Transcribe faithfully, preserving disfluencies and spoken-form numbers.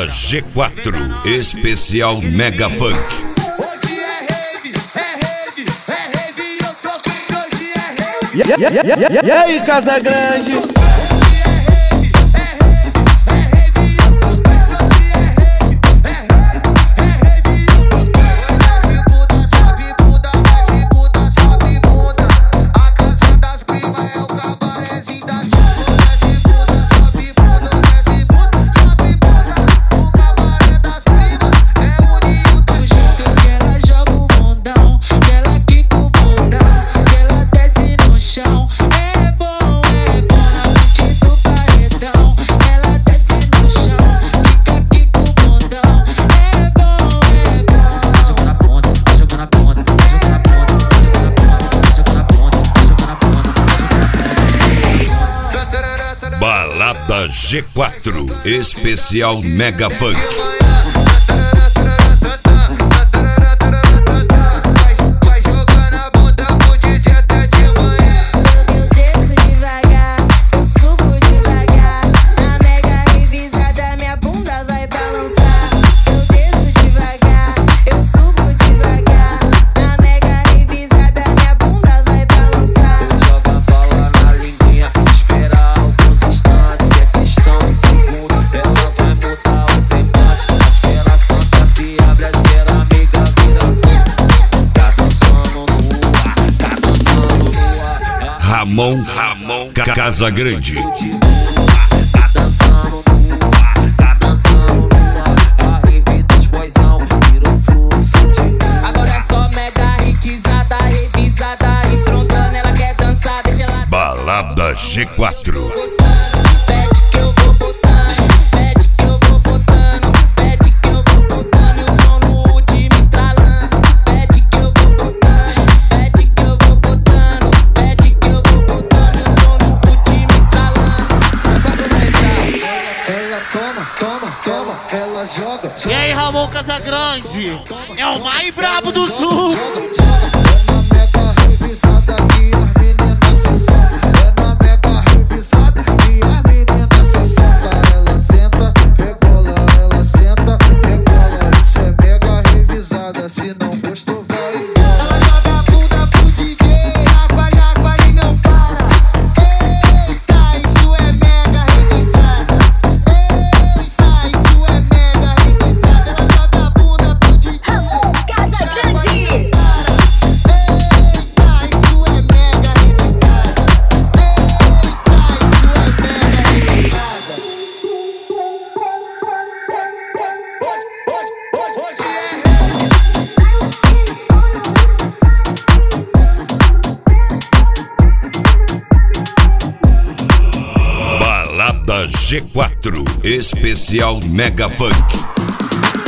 Balada G quatro, especial Mega Funk. Hoje é rave, é rave, é rave e eu tô com hoje é rave. E, e, e, e, e aí, Casa Grande? Balada G quatro, especial Mega Funk. Ramon, Ramon, Casa Grande. Tá dançando nua, tá dançando nua. A rave dos boizão virou fluxo de... Agora é só mega hitizada, revisada, estrondando. Ela quer dançar, deixa ela... Balada G quatro. Pede que eu vou botando, pede que eu vou botando, pede que eu vou botando. Eu sou no último estralando. Pede que eu vou botando, pede que eu vou botando, pede que eu vou botando. Eu sou no último estralando. Só pra começar. Ela toma, toma, toma, ela joga. E aí, Ramon Casa Grande? É o mais brabo do sul. É na mega revisada que as meninas se soltam. É na mega revisada que as meninas se soltam. Ela senta, rebola, ela senta, rebola. Isso é mega revisada, se não gostou vai embora. Ela joga a bunda pro D J, água, água e não para. Eita, isso é mega revisada. Eita, isso é mega revisada. Ela joga a bunda pro D J, Casa Grande. Balada G quatro, especial Mega Funk.